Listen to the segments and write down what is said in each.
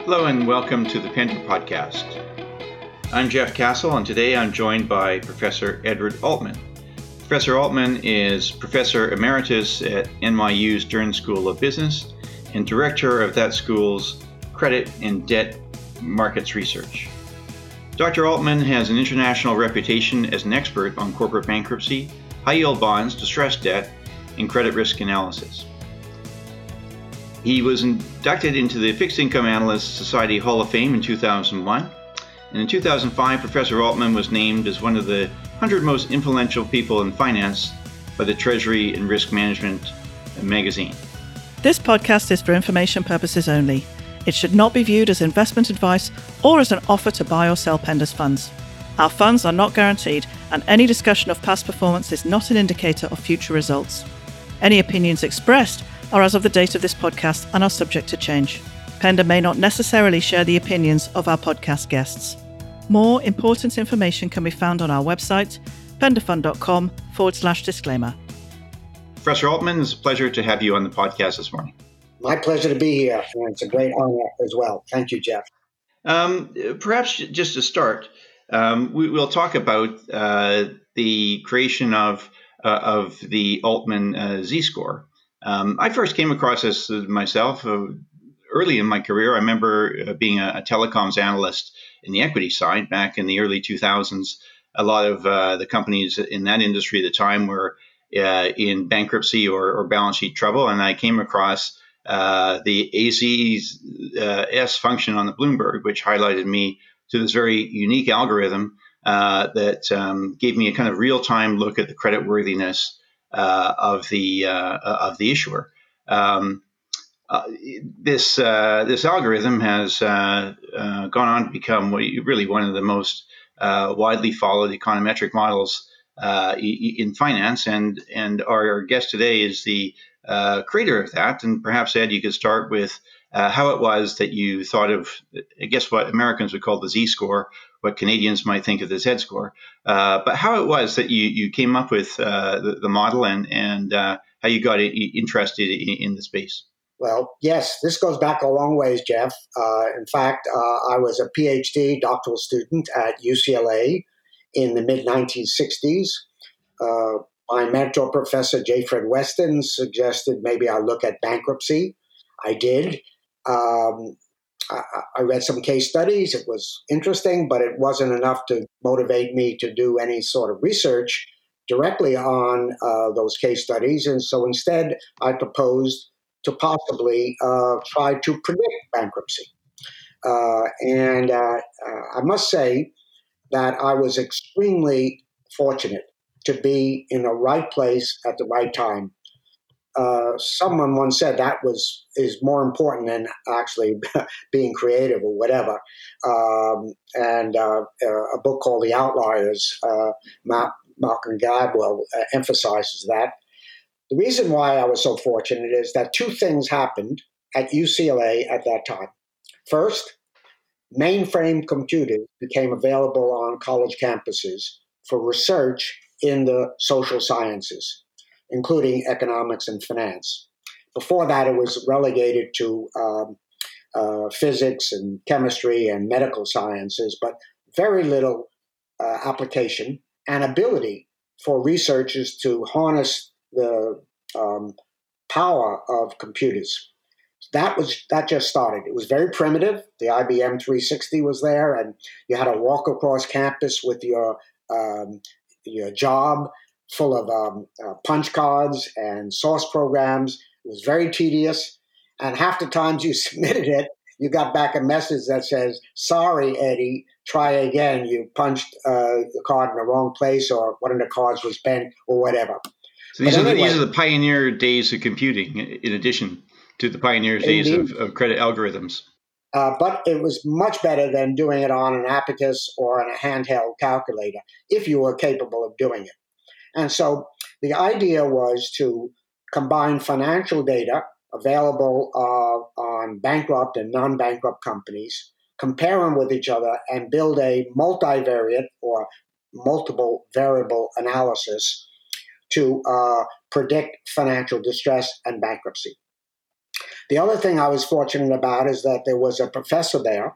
Hello and welcome to the Pender Podcast. I'm Jeff Castle, and today I'm joined by Professor Edward Altman. Professor Altman is Professor Emeritus at NYU Stern School of Business and Director of that school's Credit and Debt Markets Research. Dr. Altman has an international reputation as an expert on corporate bankruptcy, high-yield bonds, distressed debt, and credit risk analysis. He was inducted into the Fixed Income Analyst Society Hall of Fame in 2001, and in 2005, Professor Altman was named as one of the 100 most influential people in finance by the Treasury and Risk Management magazine. This podcast is for information purposes only. It should not be viewed as investment advice or as an offer to buy or sell Pender's funds. Our funds are not guaranteed, and any discussion of past performance is not an indicator of future results. Any opinions expressed are as of the date of this podcast and are subject to change. Pender may not necessarily share the opinions of our podcast guests. More important information can be found on our website, penderfund.com/disclaimer. Professor Altman, it's a pleasure to have you on the podcast this morning. My pleasure to be here, and it's a great honor as well. Thank you, Jeff. Perhaps just to start, we'll talk about the creation of the Altman Z-score. I first came across this myself early in my career. I remember being a telecoms analyst in the equity side back in the early 2000s. A lot of the companies in that industry at the time were in bankruptcy or balance sheet trouble, and I came across the AZS function on the Bloomberg, which highlighted me to this very unique algorithm that gave me a kind of real-time look at the creditworthiness of the issuer. This algorithm has gone on to become really one of the most widely followed econometric models in finance, and our guest today is the creator of that. And perhaps, Ed, you could start with how it was that you thought of, I guess, what Americans would call the Z-score, what Canadians might think of the Z-score, but how it was that you came up with the model and how you got interested in the space. Well, yes, this goes back a long ways, Jeff. In fact, I was a PhD doctoral student at UCLA in the mid-1960s. My mentor, Professor J. Fred Weston, suggested maybe I look at bankruptcy. I did. I read some case studies. It was interesting, but it wasn't enough to motivate me to do any sort of research directly on those case studies. And so instead, I proposed to possibly try to predict bankruptcy. And I must say that I was extremely fortunate to be in the right place at the right time. Someone once said that is more important than actually being creative or whatever. And a book called The Outliers, Malcolm Gladwell emphasizes that. The reason why I was so fortunate is that two things happened at UCLA at that time. First, mainframe computers became available on college campuses for research in the social sciences, including economics and finance. Before that, it was relegated to physics and chemistry and medical sciences, but very little application and ability for researchers to harness the power of computers. That just started. It was very primitive. The IBM 360 was there, and you had to walk across campus with your job full of punch cards and source programs. It was very tedious, and half the times you submitted it, you got back a message that says, "Sorry, Eddie, try again. You punched the card in the wrong place, or one of the cards was bent, or whatever." So these are the pioneer days of computing, in addition to the pioneer days of credit algorithms. But it was much better than doing it on an abacus or on a handheld calculator, if you were capable of doing it. And so the idea was to combine financial data available on bankrupt and non-bankrupt companies, compare them with each other, and build a multivariate or multiple variable analysis to predict financial distress and bankruptcy. The other thing I was fortunate about is that there was a professor there,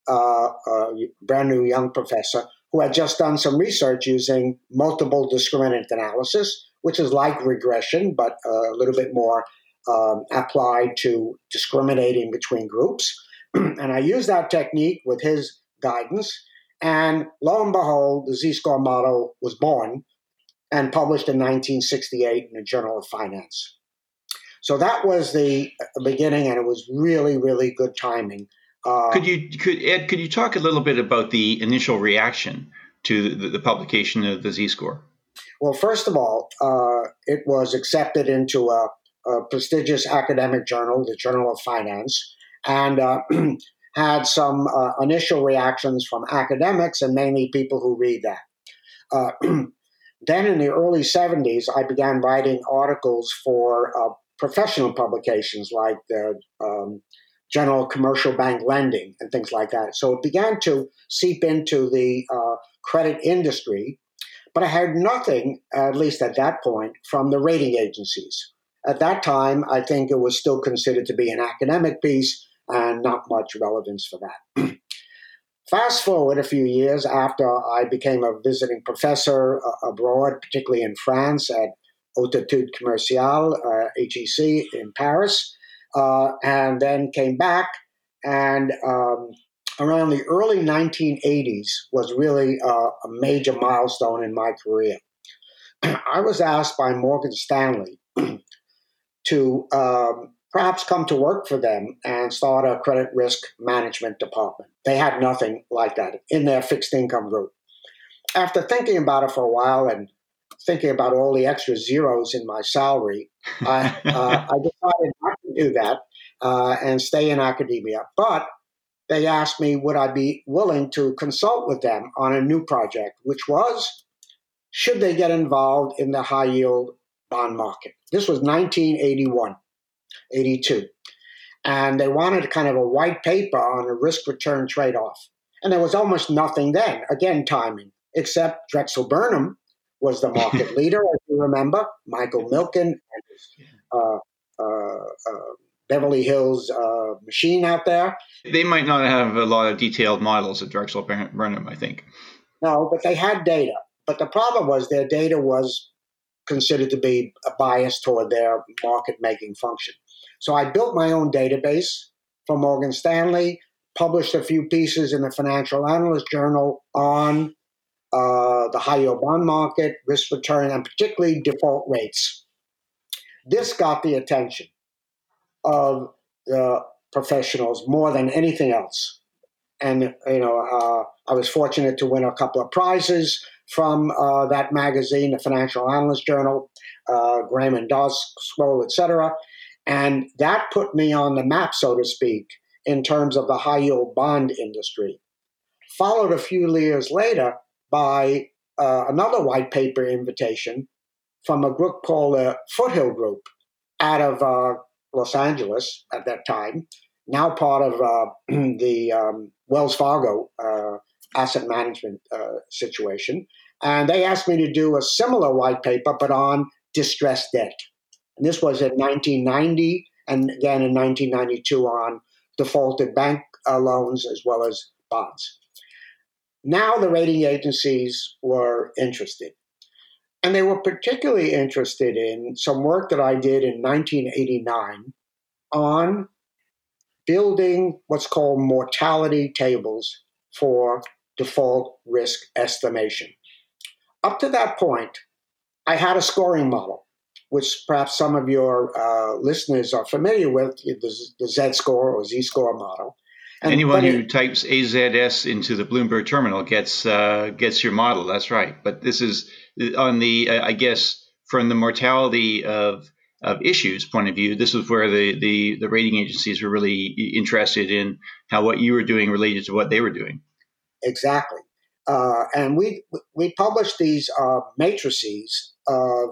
a brand new young professor, who had just done some research using multiple discriminant analysis, which is like regression, but a little bit more applied to discriminating between groups. And I used that technique with his guidance. And lo and behold, the Z-score model was born and published in 1968 in the Journal of Finance. So that was the beginning, and it was really, really good timing. Could you talk a little bit about the initial reaction to the publication of the Z-score? Well, first of all, it was accepted into a prestigious academic journal, the Journal of Finance, and had some initial reactions from academics and mainly people who read that. Then in the early 70s, I began writing articles for professional publications like the General Commercial Bank Lending and things like that. So it began to seep into the credit industry, but I heard nothing, at least at that point, from the rating agencies. At that time, I think it was still considered to be an academic piece and not much relevance for that. Fast forward a few years after I became a visiting professor abroad, particularly in France at Haute Études Commerciales, HEC in Paris, and then came back, and around the early 1980s was really a major milestone in my career. I was asked by Morgan Stanley to perhaps come to work for them and start a credit risk management department. They had nothing like that in their fixed income group. After thinking about it for a while and thinking about all the extra zeros in my salary, I decided not to do that and stay in academia. But they asked me, would I be willing to consult with them on a new project, which was, should they get involved in the high yield bond market? This was 1981. 82. And they wanted kind of a white paper on a risk-return trade-off. And there was almost nothing then, again, timing, except Drexel Burnham was the market leader, as you remember, Michael Milken and Beverly Hills machine out there. They might not have a lot of detailed models at Drexel Burnham, I think. No, but they had data. But the problem was their data was considered to be biased toward their market-making function. So I built my own database for Morgan Stanley, published a few pieces in the Financial Analyst Journal on the high-yield bond market, risk return, and particularly default rates. This got the attention of the professionals more than anything else. And, I was fortunate to win a couple of prizes from that magazine, the Financial Analyst Journal, Graham and Doss Scroll, et cetera. And that put me on the map, so to speak, in terms of the high-yield bond industry. Followed a few years later by another white paper invitation from a group called the Foothill Group out of Los Angeles at that time, now part of the Wells Fargo asset management situation. And they asked me to do a similar white paper, but on distressed debt. And this was in 1990, and again in 1992 on defaulted bank loans as well as bonds. Now the rating agencies were interested. And they were particularly interested in some work that I did in 1989 on building what's called mortality tables for default risk estimation. Up to that point, I had a scoring model, which perhaps some of your listeners are familiar with, the Z-score or Z-score model. And anyone who types AZS into the Bloomberg terminal gets your model. That's right. But this is on the, I guess, from the mortality of issues point of view, this is where the rating agencies were really interested in how what you were doing related to what they were doing. Exactly. And we published these matrices of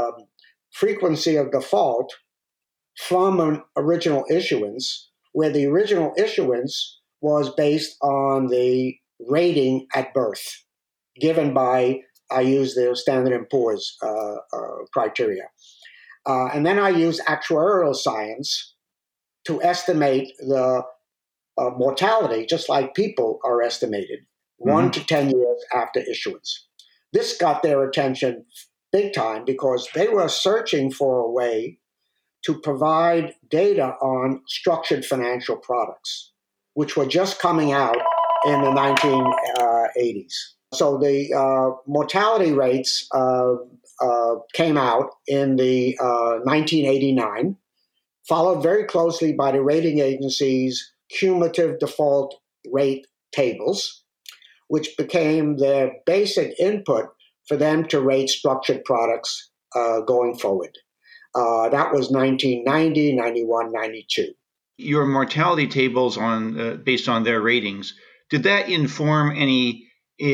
frequency of default from an original issuance, where the original issuance was based on the rating at birth, given by, I use the Standard & Poor's criteria. And then I use actuarial science to estimate the mortality, just like people are estimated, 1 to 10 years after issuance. This got their attention big time because they were searching for a way to provide data on structured financial products, which were just coming out in the 1980s. So the mortality rates came out in the 1989, followed very closely by the rating agencies' cumulative default rate tables, which became their basic input for them to rate structured products going forward. That was 1990, 91, 92. Your mortality tables on based on their ratings, did that inform any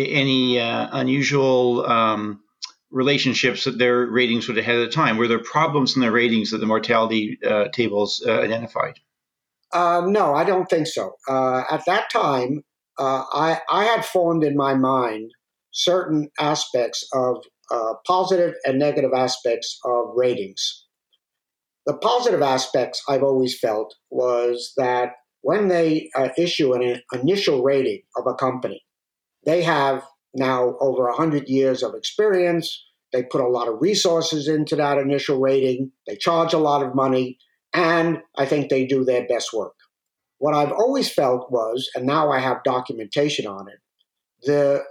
unusual relationships that their ratings would have had at the time? Were there problems in their ratings that the mortality tables identified? No, I don't think so. At that time, I had formed in my mind certain aspects of positive and negative aspects of ratings. The positive aspects I've always felt was that when they issue an initial rating of a company, they have now over 100 years of experience. They put a lot of resources into that initial rating. They charge a lot of money, and I think they do their best work. What I've always felt was, and now I have documentation on it, the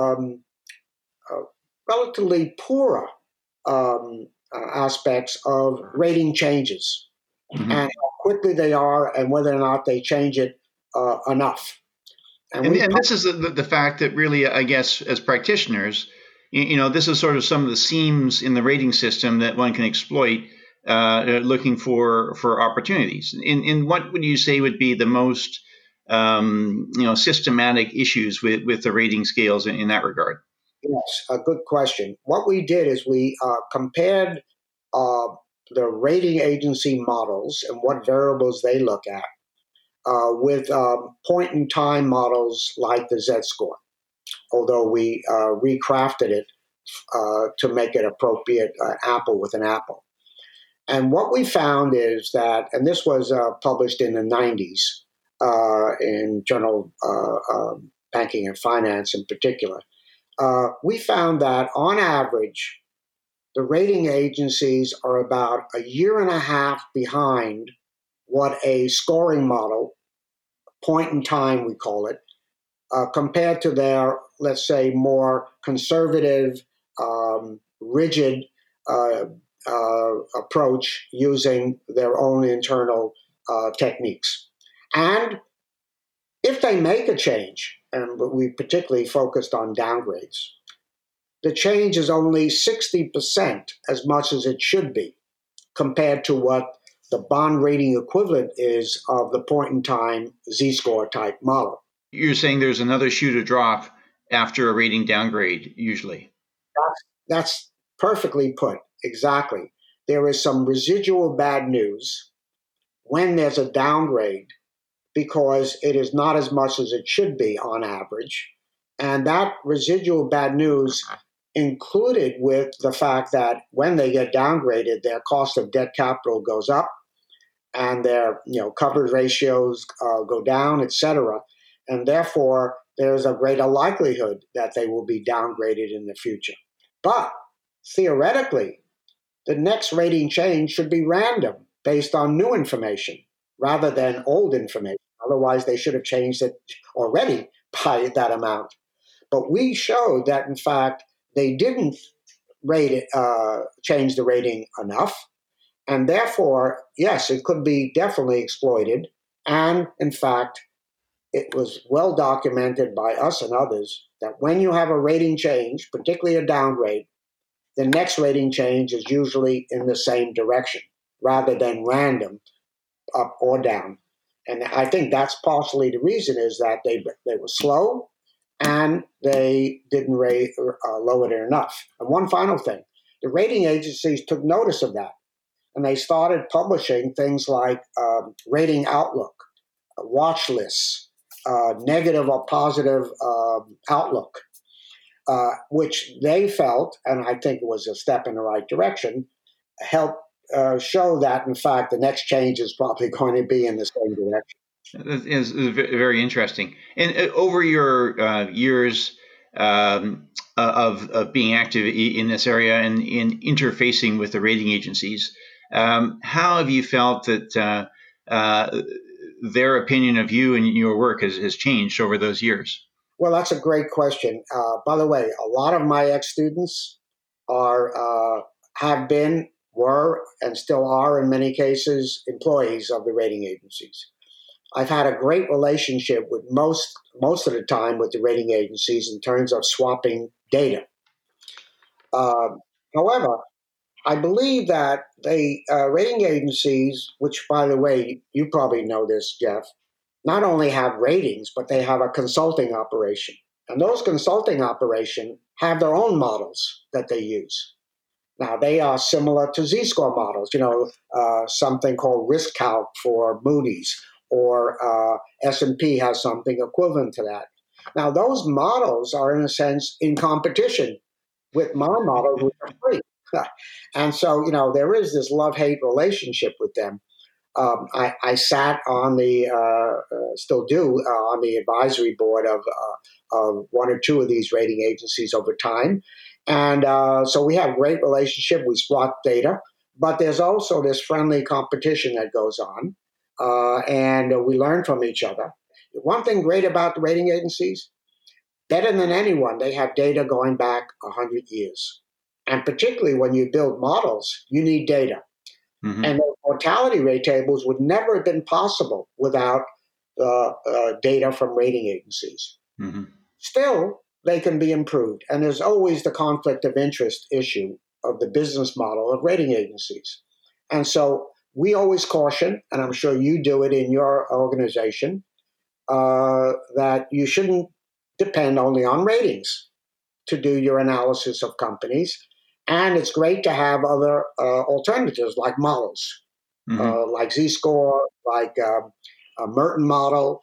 relatively poorer aspects of rating changes and how quickly they are and whether or not they change it enough. And this is the fact that really, I guess, as practitioners, this is sort of some of the seams in the rating system that one can exploit looking for opportunities. In what would you say would be the most systematic issues with the rating scales in that regard? Yes, a good question. What we did is we compared the rating agency models and what variables they look at with point-in-time models like the Z-score, although we recrafted it to make it appropriate apple with an apple. And what we found is that, and this was published in the 90s in Journal Banking and Finance in particular, we found that on average, the rating agencies are about a year and a half behind what a scoring model, point in time we call it, compared to their, let's say, more conservative, rigid approach using their own internal techniques. And if they make a change, and we particularly focused on downgrades, the change is only 60% as much as it should be compared to what the bond rating equivalent is of the point-in-time Z-score type model. You're saying there's another shoe to drop after a rating downgrade, usually. That's perfectly put, exactly. There is some residual bad news when there's a downgrade because it is not as much as it should be on average. And that residual bad news included with the fact that when they get downgraded, their cost of debt capital goes up and their coverage ratios go down, et cetera. And therefore, there's a greater likelihood that they will be downgraded in the future. But theoretically, the next rating change should be random based on new information rather than old information. Otherwise, they should have changed it already by that amount. But we showed that, in fact, they didn't change the rating enough. And therefore, yes, it could be definitely exploited. And in fact, it was well documented by us and others that when you have a rating change, particularly a downgrade, the next rating change is usually in the same direction rather than random up or down. And I think that's partially the reason is that they were slow and they didn't lower it enough. And one final thing, the rating agencies took notice of that. And they started publishing things like rating outlook, watch lists, negative or positive outlook, which they felt, and I think it was a step in the right direction, helped show that, in fact, the next change is probably going to be in the same direction. That is very interesting. And over your years of being active in this area and in interfacing with the rating agencies, how have you felt that their opinion of you and your work has changed over those years? Well, that's a great question. By the way, a lot of my ex-students have been, were, and still are in many cases employees of the rating agencies. I've had a great relationship with most of the time with the rating agencies in terms of swapping data. However, I believe that the rating agencies, which, by the way, you probably know this, Jeff, not only have ratings, but they have a consulting operation. And those consulting operations have their own models that they use. Now, they are similar to Z-score models, something called Risk Calc for Moody's, or S&P has something equivalent to that. Now, those models are, in a sense, in competition with my models, which are free. And so, there is this love-hate relationship with them. I sat on still do, on the advisory board of one or two of these rating agencies over time. And so we have a great relationship. We swap data, but there's also this friendly competition that goes on, and we learn from each other. One thing great about the rating agencies, better than anyone, they have data going back 100 years. And particularly when you build models, you need data. Mm-hmm. And the mortality rate tables would never have been possible without data from rating agencies. Mm-hmm. Still, they can be improved. And there's always the conflict of interest issue of the business model of rating agencies. And so we always caution, and I'm sure you do it in your organization, that you shouldn't depend only on ratings to do your analysis of companies. And it's great to have other alternatives like models, mm-hmm. Like Z-score, like a Merton model,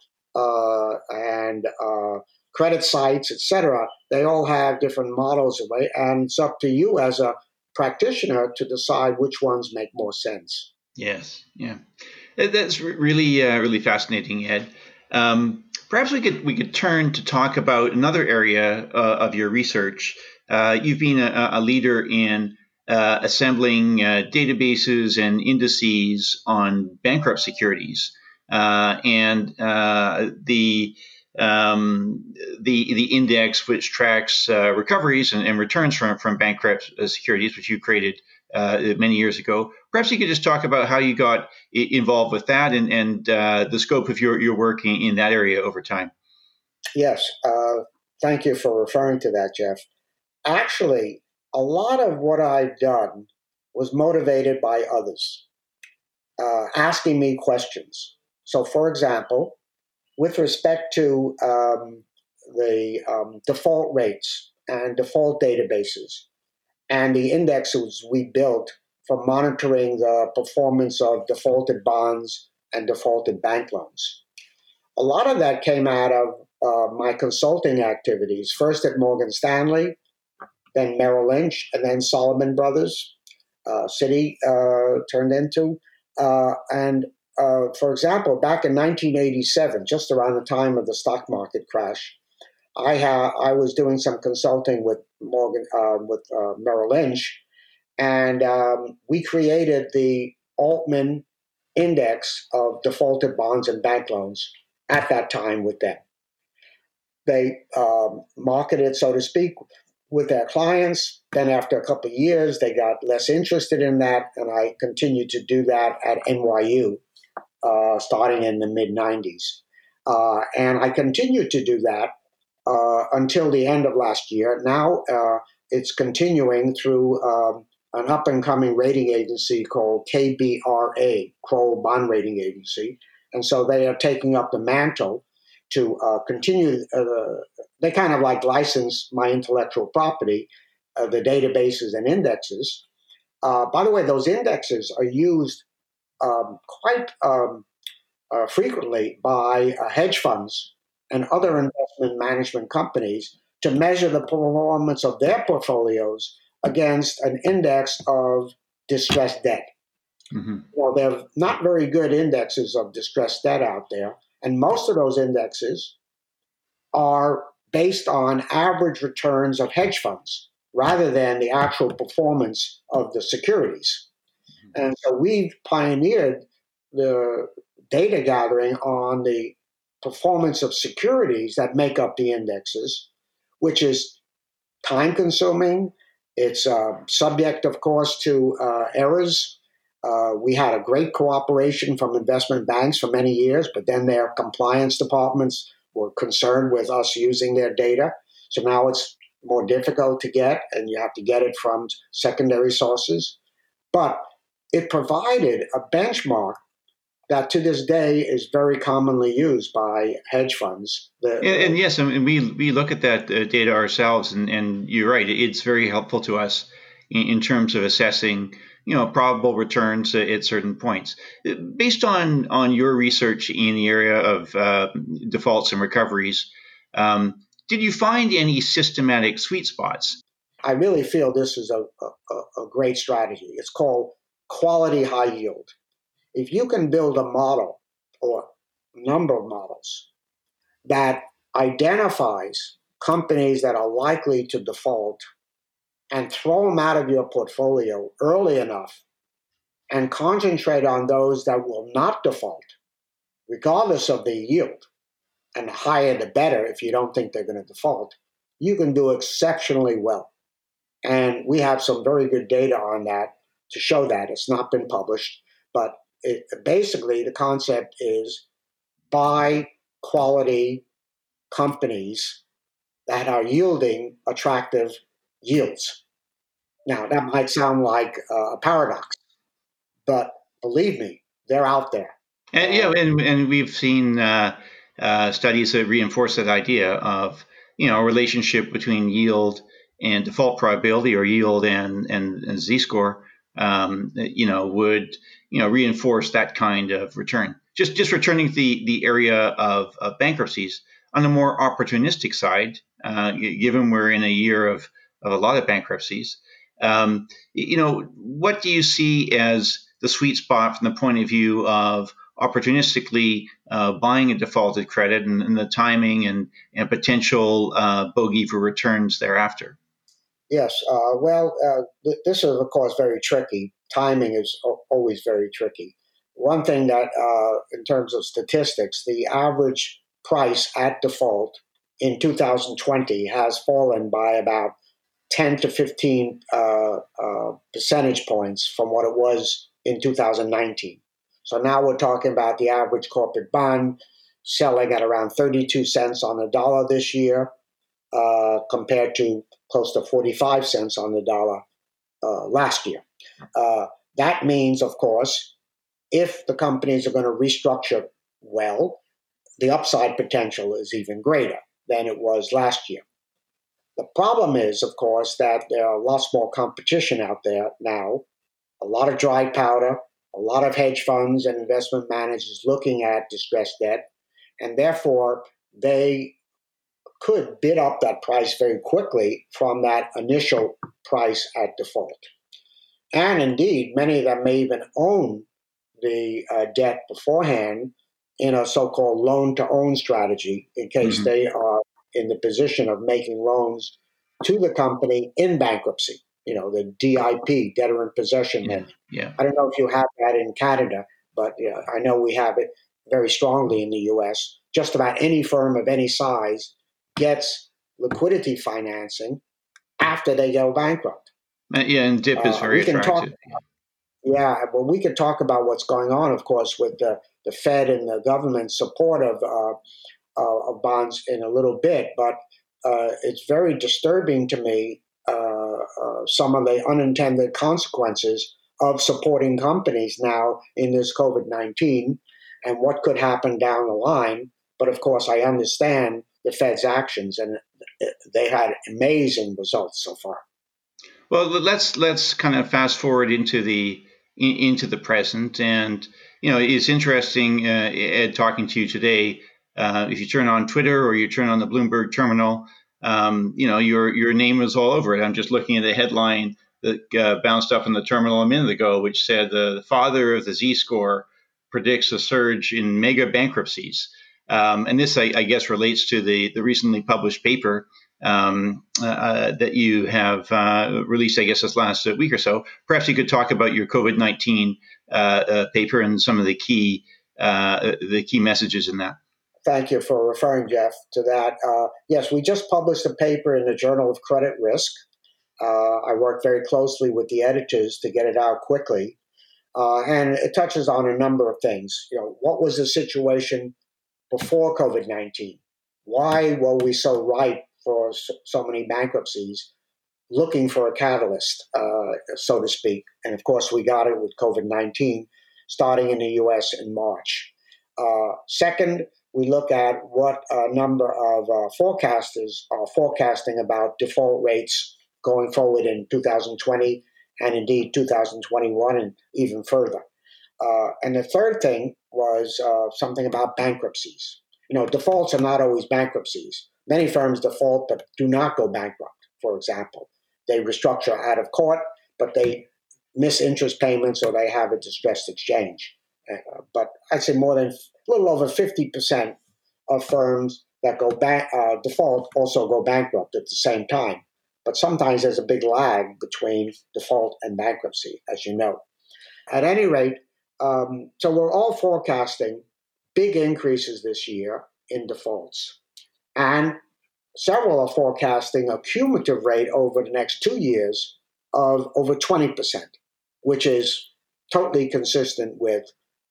and credit sites, etc. They all have different models, and it's up to you as a practitioner to decide which ones make more sense. Yes, yeah, that's really fascinating, Ed. Perhaps we could turn to talk about another area of your research. You've been a leader in assembling databases and indices on bankrupt securities, and the index which tracks recoveries and returns from bankrupt securities, which you created many years ago. Perhaps you could just talk about how you got involved with that and the scope of your work in that area over time. Yes, thank you for referring to that, Jeff. Actually, a lot of what I've done was motivated by others asking me questions. So, for example, with respect to the default rates and default databases and the indexes we built for monitoring the performance of defaulted bonds and defaulted bank loans. A lot of that came out of my consulting activities, first at Morgan Stanley, then Merrill Lynch, and then Salomon Brothers, Citi turned into. For example, back in 1987, just around the time of the stock market crash, I was doing some consulting with Merrill Lynch, and we created the Altman Index of defaulted bonds and bank loans at that time with them. They marketed, so to speak, with their clients. Then after a couple of years, they got less interested in that, and I continued to do that at NYU, starting in the mid-90s. And I continued to do that until the end of last year. Now it's continuing through an up-and-coming rating agency called KBRA, Kroll Bond Rating Agency. And so they are taking up the mantle to continue. They kind of like license my intellectual property, the databases and indexes. By the way, those indexes are used quite frequently by hedge funds and other investment management companies to measure the performance of their portfolios against an index of distressed debt. There are not very good indexes of distressed debt out there, and most of those indexes are based on average returns of hedge funds rather than the actual performance of the securities. And so we've pioneered the data gathering on the performance of securities that make up the indexes, which is time consuming. It's subject, of course, to errors. We had a great cooperation from investment banks for many years, but then their compliance departments were concerned with us using their data. So now it's more difficult to get, and you have to get it from secondary sources. But it provided a benchmark that to this day is very commonly used by hedge funds. And yes, I mean, we look at that data ourselves, and you're right, it's very helpful to us in terms of assessing, probable returns at certain points. Based on your research in the area of defaults and recoveries, did you find any systematic sweet spots? I really feel this is a great strategy. It's called quality high yield. If you can build a model or number of models that identifies companies that are likely to default and throw them out of your portfolio early enough and concentrate on those that will not default, regardless of the yield, and the higher the better if you don't think they're going to default, you can do exceptionally well. And we have some very good data on that to show that. It's not been published, but basically the concept is buy quality companies that are yielding attractive yields. Now, that might sound like a paradox, but believe me, they're out there. And we've seen studies that reinforce that idea of a relationship between yield and default probability, or yield and z-score. Would reinforce that kind of return. Just returning to the area of bankruptcies on a more opportunistic side, given we're in a year of a lot of bankruptcies. What do you see as the sweet spot from the point of view of opportunistically buying a defaulted credit and the timing and potential bogey for returns thereafter? Yes. This is, of course, very tricky. Timing is always very tricky. One thing that, in terms of statistics, the average price at default in 2020 has fallen by about 10 to 15 percentage points from what it was in 2019. So now we're talking about the average corporate bond selling at around 32 cents on the dollar this year, compared to close to 45 cents on the dollar last year. That means, of course, if the companies are going to restructure well, the upside potential is even greater than it was last year. The problem is, of course, that there are lots more competition out there now, a lot of dry powder, a lot of hedge funds and investment managers looking at distressed debt, and therefore they could bid up that price very quickly from that initial price at default. And indeed, many of them may even own the debt beforehand in a so-called loan-to-own strategy in case they are in the position of making loans to the company in bankruptcy, the DIP, debtor in possession lending. Yeah. I don't know if you have that in Canada, but I know we have it very strongly in the U.S. Just about any firm of any size gets liquidity financing after they go bankrupt. And DIP is very attractive. Well, we could talk about what's going on, of course, with the Fed and the government support of bonds in a little bit, but it's very disturbing to me, some of the unintended consequences of supporting companies now in this COVID-19 and what could happen down the line. But of course, I understand the Fed's actions, and they had amazing results so far. Well, let's kind of fast forward into the present, and it's interesting, Ed, talking to you today. If you turn on Twitter or you turn on the Bloomberg terminal, your name is all over it. I'm just looking at the headline that bounced up in the terminal a minute ago, which said the father of the Z-score predicts a surge in mega bankruptcies. And this, I guess, relates to the recently published paper that you have released, I guess, this last week or so. Perhaps you could talk about your COVID-19 paper and some of the key messages in that. Thank you for referring, Jeff, to that. Yes, we just published a paper in the Journal of Credit Risk. I worked very closely with the editors to get it out quickly. And it touches on a number of things. What was the situation before COVID-19? Why were we so ripe for so many bankruptcies, looking for a catalyst, so to speak? And of course, we got it with COVID-19, starting in the U.S. in March. Second, we look at what a number of forecasters are forecasting about default rates going forward in 2020 and indeed 2021 and even further. And the third thing was something about bankruptcies. Defaults are not always bankruptcies. Many firms default but do not go bankrupt, for example. They restructure out of court, but they miss interest payments or they have a distressed exchange. But I'd say more than a little over 50% of firms that go default also go bankrupt at the same time. But sometimes there's a big lag between default and bankruptcy, as you know. At any rate, so we're all forecasting big increases this year in defaults. And several are forecasting a cumulative rate over the next 2 years of over 20%, which is totally consistent with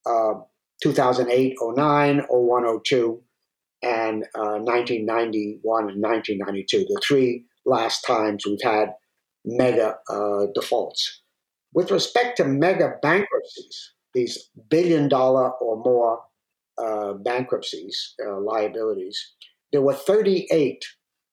2008, 09, 01, 02, and 1991 and 1992, the three last times we've had mega defaults. With respect to mega bankruptcies, these $1 billion or more bankruptcies, liabilities, there were 38,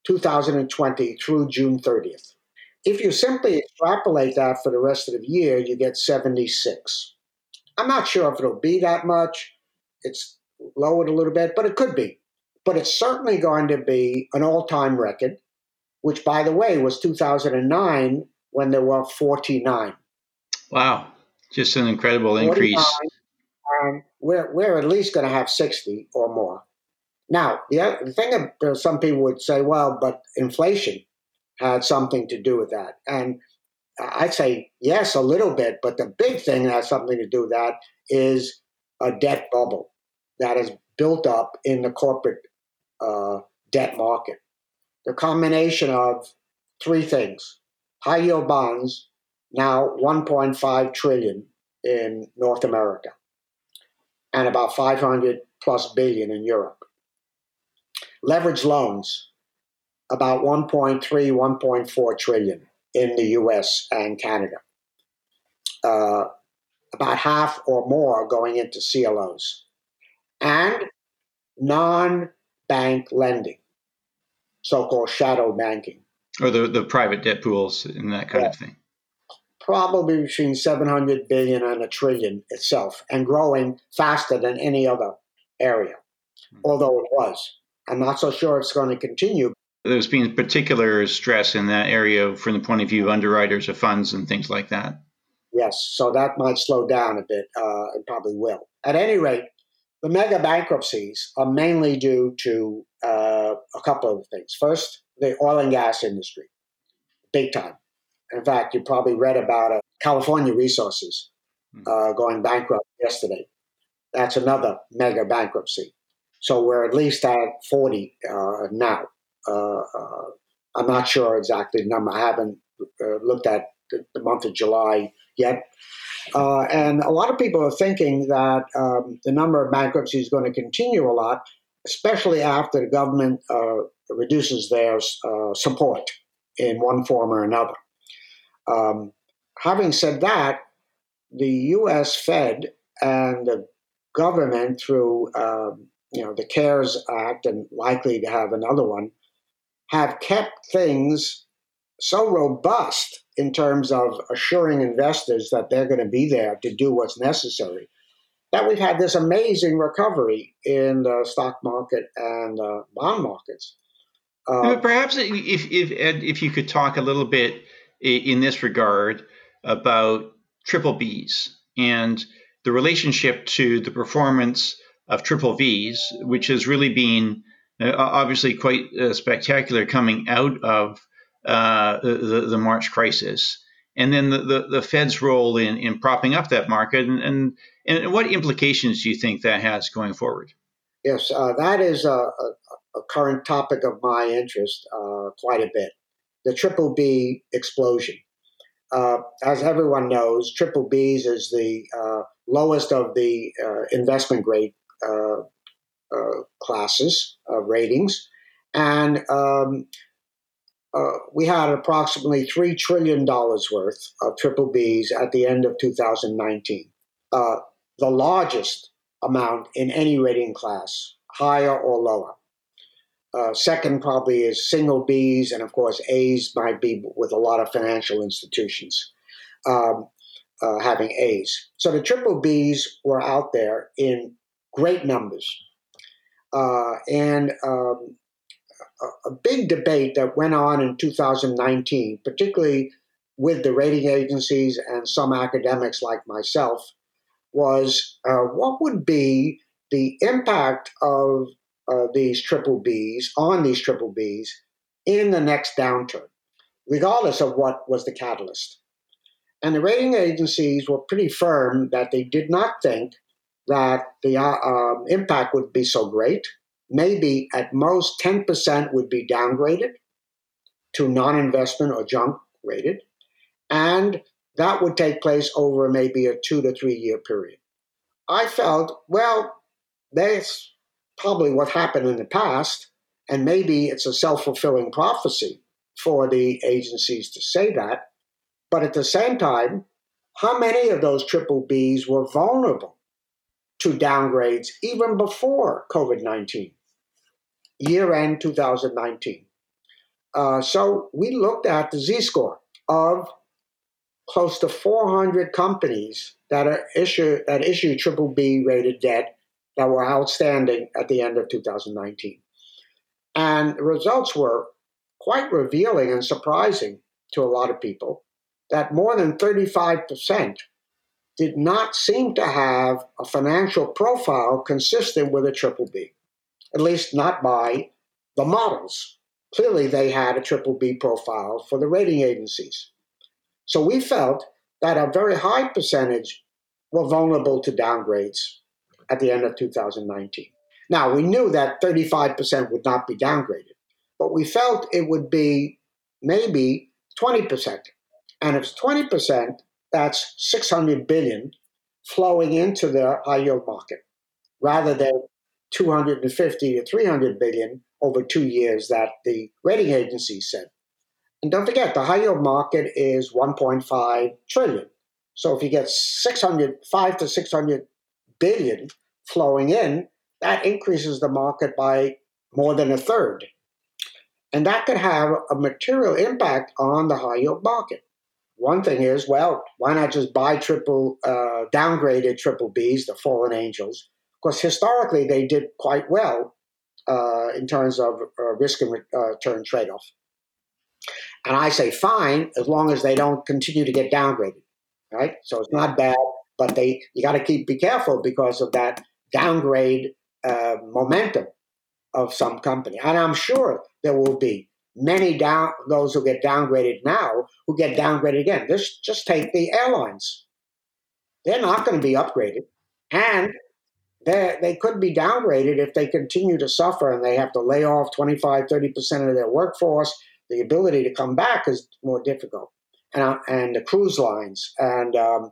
2020 through June 30th. If you simply extrapolate that for the rest of the year, you get 76. I'm not sure if it'll be that much. It's lowered a little bit, but it could be. But it's certainly going to be an all-time record, which, by the way, was 2009 when there were 49. Wow, just an incredible increase. And we're at least going to have 60 or more. Now, the thing that some people would say, well, but inflation had something to do with that. And I'd say, yes, a little bit, but the big thing that has something to do with that is a debt bubble that has built up in the corporate debt market. The combination of three things: high yield bonds, now $1.5 trillion in North America, and about 500 plus billion in Europe. Leveraged loans, about 1.3, 1.4 trillion in the US and Canada. About half or more going into CLOs. And non-bank lending, so-called shadow banking. Or the private debt pools and that kind of thing. Probably between 700 billion and a trillion itself, and growing faster than any other area, although it was. I'm not so sure it's going to continue. There's been particular stress in that area from the point of view of underwriters of funds and things like that. Yes, so that might slow down a bit, and probably will. At any rate, the mega bankruptcies are mainly due to a couple of things. First, the oil and gas industry, big time. In fact, you probably read about California Resources going bankrupt yesterday. That's another mega bankruptcy. So we're at least at 40 now. I'm not sure exactly the number. I haven't looked at the month of July yet. And a lot of people are thinking that the number of bankruptcies is going to continue a lot, especially after the government reduces their support in one form or another. Having said that, the U.S. Fed and the government through the CARES Act, and likely to have another one, have kept things so robust in terms of assuring investors that they're going to be there to do what's necessary, that we've had this amazing recovery in the stock market and bond markets. Perhaps if you could talk a little bit in this regard about triple Bs and the relationship to the performance of triple Vs, which has really been obviously quite spectacular coming out of the March crisis. And then the Fed's role in propping up that market, and what implications do you think that has going forward? Yes, that is a current topic of my interest quite a bit. The triple B explosion. As everyone knows, triple Bs is the lowest of the investment grade classes ratings, and we had approximately $3 trillion worth of triple Bs at the end of 2019, the largest amount in any rating class, higher or lower. Second probably is single Bs, and of course As might be with a lot of financial institutions having As. So the triple Bs were out there in great numbers. And a big debate that went on in 2019, particularly with the rating agencies and some academics like myself, was what would be the impact of these triple Bs in the next downturn, regardless of what was the catalyst. And the rating agencies were pretty firm that they did not think that the impact would be so great. Maybe at most 10% would be downgraded to non-investment or junk rated. And that would take place over maybe a 2 to 3 year period. I felt, well, that's probably what happened in the past, and maybe it's a self-fulfilling prophecy for the agencies to say that. But at the same time, how many of those triple Bs were vulnerable to downgrades even before COVID-19, year-end 2019? So we looked at the Z-score of close to 400 companies that issue triple B rated debt that were outstanding at the end of 2019. And the results were quite revealing and surprising to a lot of people, that more than 35% did not seem to have a financial profile consistent with a triple B, at least not by the models. Clearly, they had a triple B profile for the rating agencies. So we felt that a very high percentage were vulnerable to downgrades at the end of 2019. Now, we knew that 35% would not be downgraded, but we felt it would be maybe 20%. And if it's 20%, that's $600 billion flowing into the high yield market, rather than $250 to $300 billion over 2 years that the rating agencies said. And don't forget, the high yield market is $1.5 trillion. So if you get $5 to $600 billion flowing in, that increases the market by more than a third. And that could have a material impact on the high yield market. One thing is, well, why not just buy downgraded triple Bs, the fallen angels? Because historically they did quite well in terms of risk and return trade-off. And I say fine, as long as they don't continue to get downgraded, right? So it's not bad, but you got to be careful because of that downgrade momentum of some company. And I'm sure there will be many those who get downgraded now who get downgraded again. Just take the airlines. They're not going to be upgraded. And they could be downgraded if they continue to suffer and they have to lay off 25, 30% of their workforce. The ability to come back is more difficult. And the cruise lines and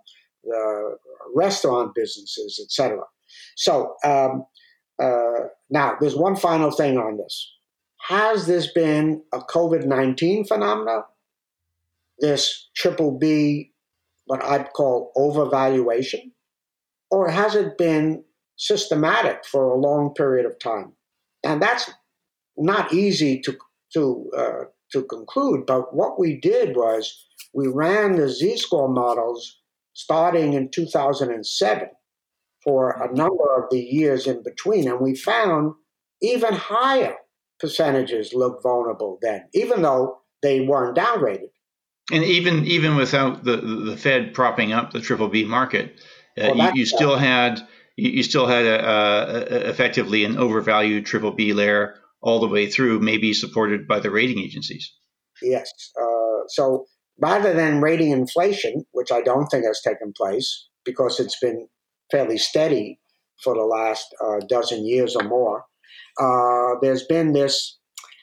the restaurant businesses, et cetera. So now there's one final thing on this. Has this been a COVID-19 phenomena? This triple B, what I'd call overvaluation? Or has it been systematic for a long period of time? And that's not easy to conclude, but what we did was we ran the Z-score models starting in 2007 for a number of the years in between, and we found even higher percentages looked vulnerable then, even though they weren't downgraded. And even without the Fed propping up the triple B market, you still had effectively an overvalued triple B layer all the way through, maybe supported by the rating agencies. Yes. So rather than rating inflation, which I don't think has taken place because it's been fairly steady for the last dozen years or more, there's been this.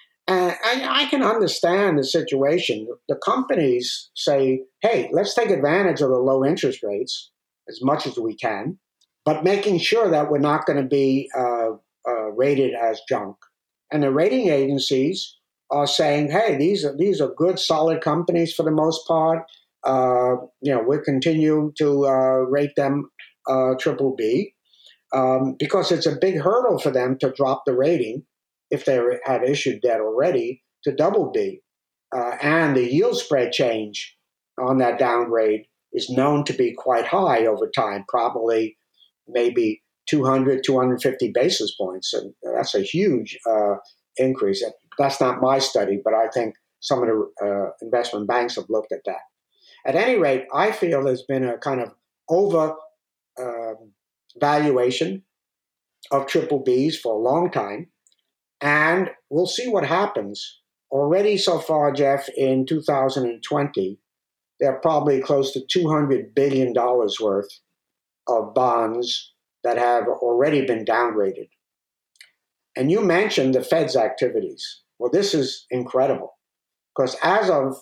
I can understand the situation. The companies say, hey, let's take advantage of the low interest rates as much as we can, but making sure that we're not going to be rated as junk. And the rating agencies are saying, hey, these are good, solid companies for the most part. We'll continue to rate them triple B because it's a big hurdle for them to drop the rating if they had issued debt already to double B. And the yield spread change on that downgrade is known to be quite high over time, probably maybe 200, 250 basis points. And that's a huge increase. That's not my study, but I think some of the investment banks have looked at that. At any rate, I feel there's been a kind of over valuation of triple Bs for a long time. And we'll see what happens. Already so far, Jeff, in 2020, there are probably close to $200 billion worth of bonds that have already been downgraded. And you mentioned the Fed's activities. Well, this is incredible because as of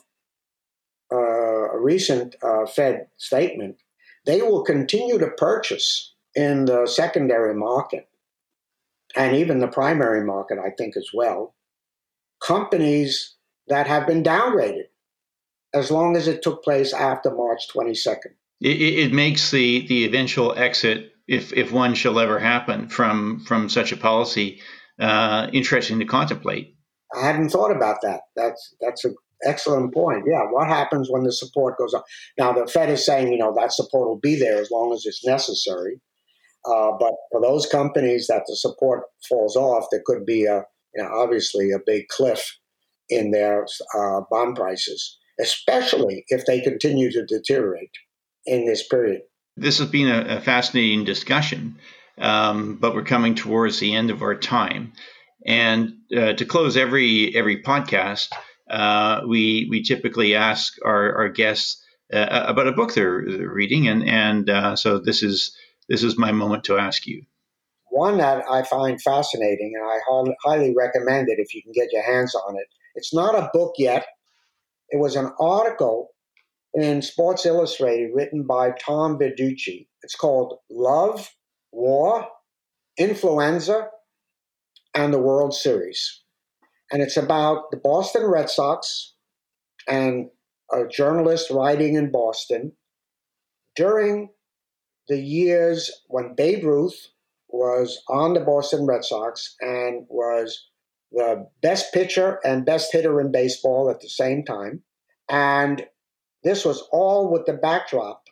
a recent Fed statement, they will continue to purchase in the secondary market and even the primary market, I think, as well, companies that have been downgraded as long as it took place after March 22nd. It makes the eventual exit, if one shall ever happen, from such a policy, interesting to contemplate. I hadn't thought about that. That's an excellent point. Yeah, what happens when the support goes up? Now, the Fed is saying, that support will be there as long as it's necessary. But for those companies that the support falls off, there could be obviously a big cliff in their bond prices, especially if they continue to deteriorate in this period. This has been a fascinating discussion, but we're coming towards the end of our time. And to close every podcast, we typically ask our guests about a book they're reading, and so this is my moment to ask you. One that I find fascinating, and I highly recommend it if you can get your hands on it. It's not a book yet. It was an article in Sports Illustrated written by Tom Verducci. It's called Love, War, Influenza, and the World Series. And it's about the Boston Red Sox and a journalist writing in Boston during the years when Babe Ruth was on the Boston Red Sox and was the best pitcher and best hitter in baseball at the same time. And this was all with the backdrop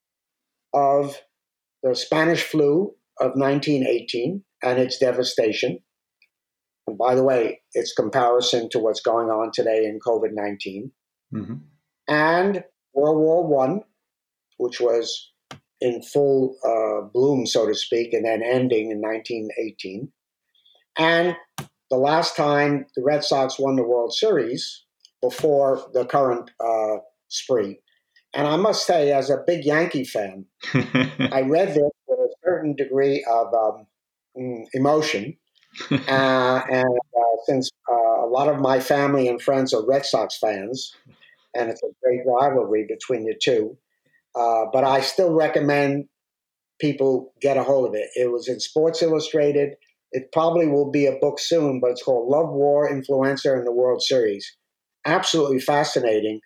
of the Spanish flu of 1918 and its devastation. And by the way, its comparison to what's going on today in COVID-19. Mm-hmm. And World War I, which was in full bloom, so to speak, and then ending in 1918. And the last time the Red Sox won the World Series before the current spree. And I must say, as a big Yankee fan, I read this with a certain degree of emotion. And since a lot of my family and friends are Red Sox fans, and it's a great rivalry between the two, but I still recommend people get a hold of it. It was in Sports Illustrated. It probably will be a book soon, but it's called Love, War, Influenza, and the World Series. Absolutely fascinating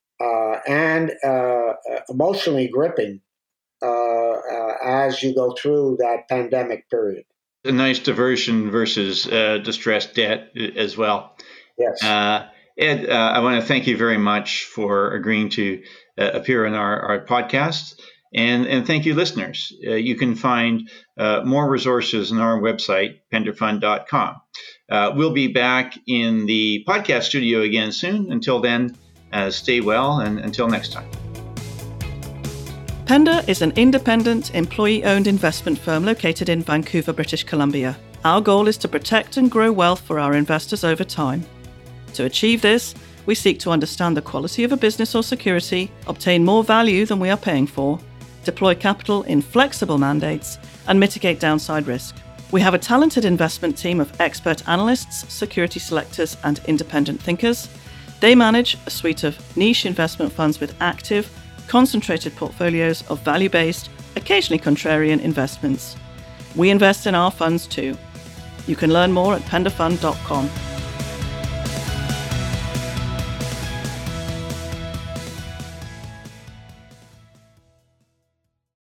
and emotionally gripping as you go through that pandemic period. A nice diversion versus distressed debt as well. Yes. Ed, I want to thank you very much for agreeing to appear in our podcast. And thank you, listeners. You can find more resources on our website, penderfund.com. We'll be back in the podcast studio again soon. Until then, Stay well, and until next time. Pender is an independent, employee-owned investment firm located in Vancouver, British Columbia. Our goal is to protect and grow wealth for our investors over time. To achieve this, we seek to understand the quality of a business or security, obtain more value than we are paying for, deploy capital in flexible mandates, and mitigate downside risk. We have a talented investment team of expert analysts, security selectors, and independent thinkers. They manage a suite of niche investment funds with active, concentrated portfolios of value-based, occasionally contrarian investments. We invest in our funds too. You can learn more at penderfund.com.